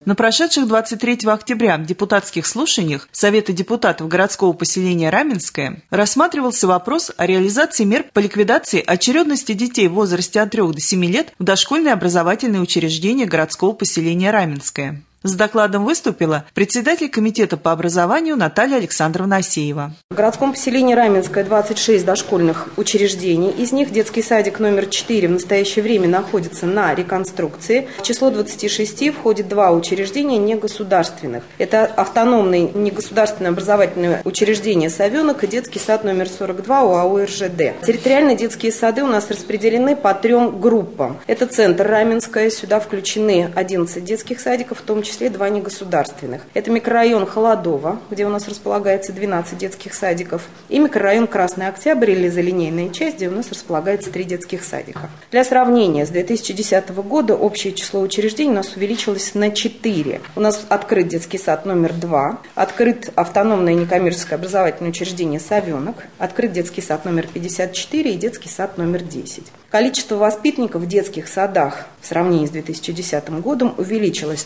На прошедших 23 октября депутатских слушаниях Совета депутатов городского поселения Раменское рассматривался вопрос о реализации мер по ликвидации очередности детей в возрасте от 3 до 7 лет в дошкольные образовательные учреждения городского поселения Раменское. С докладом выступила председатель комитета по образованию Наталья Александровна Асеева. В городском поселении Раменское 26 дошкольных учреждений. Из них детский садик номер 4 в настоящее время находится на реконструкции. В число 26 входит 2 учреждения негосударственных. Это автономное негосударственное образовательное учреждение «Совенок» и детский сад номер 42 ОАО РЖД. Территориально детские сады у нас распределены по 3 группам. Это центр Раменское, сюда включены 11 детских садиков, в том числе 2 негосударственных. Это микрорайон Холодово, где у нас располагается 12 детских садиков, и микрорайон Красный Октябрь или залинейная часть, где у нас располагается 3 детских садика. Для сравнения, с 2010 года общее число учреждений у нас увеличилось на 4. У нас открыт детский сад номер 2, открыт автономное некоммерческое образовательное учреждение «Совенок», открыт детский сад номер 54 и детский сад номер 10. Количество воспитанников в детских садах в сравнении с 2010 годом увеличилось с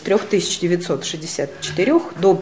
3964 до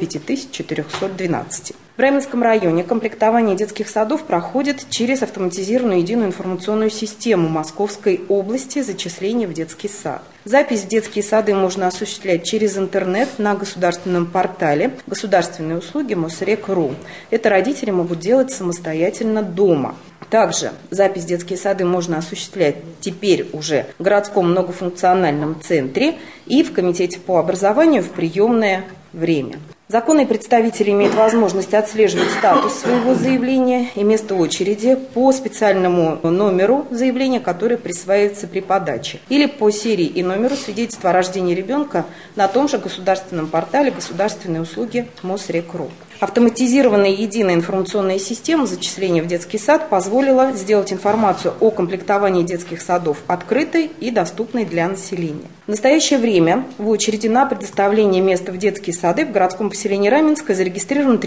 5412. В Раменском районе комплектование детских садов проходит через автоматизированную единую информационную систему Московской области зачисления в детский сад. Запись в детские сады можно осуществлять через интернет на государственном портале «Государственные услуги Мосрек.ру». Это родители могут делать самостоятельно дома. Также запись в детские сады можно осуществлять теперь уже в городском многофункциональном центре и в комитете по образованию в приемное время. Законные представители имеют возможность отслеживать статус своего заявления и место очереди по специальному номеру заявления, который присваивается при подаче, или по серии и номеру свидетельства о рождении ребенка на том же государственном портале «Государственные услуги Мосрек.ру». Автоматизированная единая информационная система зачисления в детский сад позволила сделать информацию о комплектовании детских садов открытой и доступной для населения. В настоящее время в очереди на предоставление места в детские сады в городском поселении Раменское зарегистрировано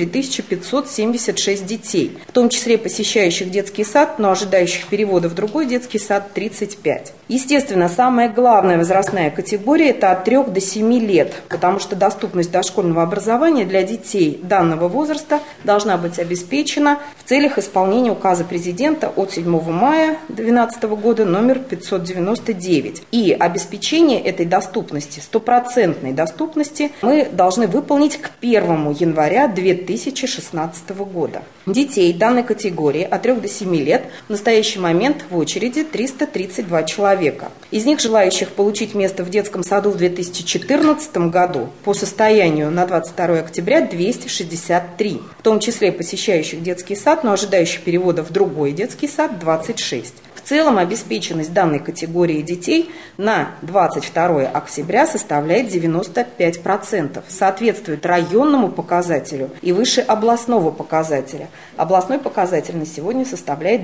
3576 детей, в том числе посещающих детский сад, но ожидающих перевода в другой детский сад 35. Естественно, самая главная возрастная категория – это от 3 до 7 лет, потому что доступность дошкольного образования для детей данного возраста должна быть обеспечена в целях исполнения указа президента от 7 мая 2012 года номер 599. И обеспечение этой доступности, стопроцентной доступности, мы должны выполнить к 1 января 2016 года. Детей данной категории от 3 до 7 лет в настоящий момент в очереди 332 человека. Из них желающих получить место в детском саду в 2014 году по состоянию на 22 октября 263, в том числе посещающих детский сад, но ожидающих перевода в другой детский сад 26. В целом обеспеченность данной категории детей на 22 октября составляет 95%, соответствует районному показателю и выше областного показателя. Областной показатель на сегодня составляет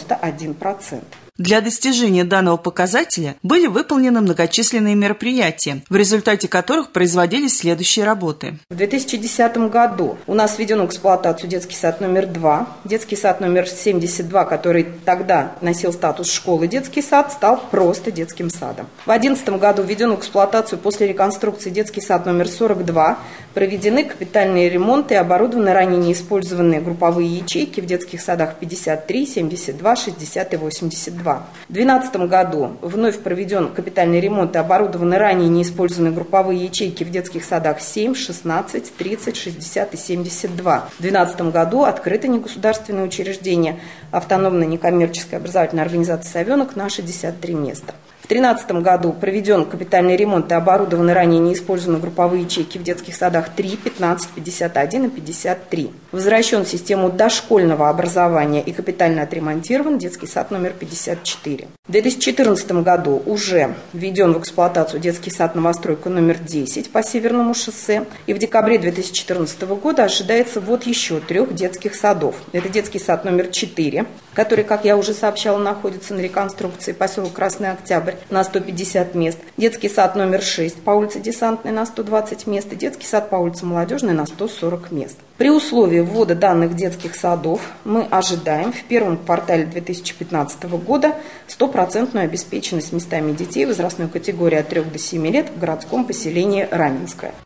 91%. Для достижения данного показателя были выполнены многочисленные мероприятия, в результате которых производились следующие работы. В 2010 году у нас введен в эксплуатацию детский сад номер 2, детский сад номер 72, который тогда носил статус школы детский сад, стал просто детским садом. В 2011 году введен в эксплуатацию после реконструкции детский сад номер 42, проведены капитальные ремонты и оборудованы ранее неиспользованные групповые ячейки в детских садах 53, 72, 60 и 82. В 2012 году вновь проведен капитальный ремонт и оборудованы ранее неиспользованные групповые ячейки в детских садах 7, 16, 30, 60 и 72. В 2012 году открыто негосударственное учреждение автономная некоммерческая образовательная организация «Совенок» на 63 места. В 2013 году проведен капитальный ремонт и оборудованы ранее неиспользованные групповые ячейки в детских садах 3, 15, 51 и 53. Возвращен в систему дошкольного образования и капитально отремонтирован детский сад номер 54. В 2014 году уже введен в эксплуатацию детский сад «Новостройка» номер 10 по Северному шоссе. И в декабре 2014 года ожидается ввод еще 3 детских садов. Это детский сад номер 4, который, как я уже сообщала, находится на реконструкции, поселок Красный Октябрь, на 150 мест. Детский сад номер 6 по улице Десантной на 120 мест. И детский сад по улице Молодежной на 140 мест. При условии ввода данных детских садов мы ожидаем в первом квартале 2015 года стопроцентную обеспеченность местами детей возрастной категории от 3 до 7 лет в городском поселении Раменское.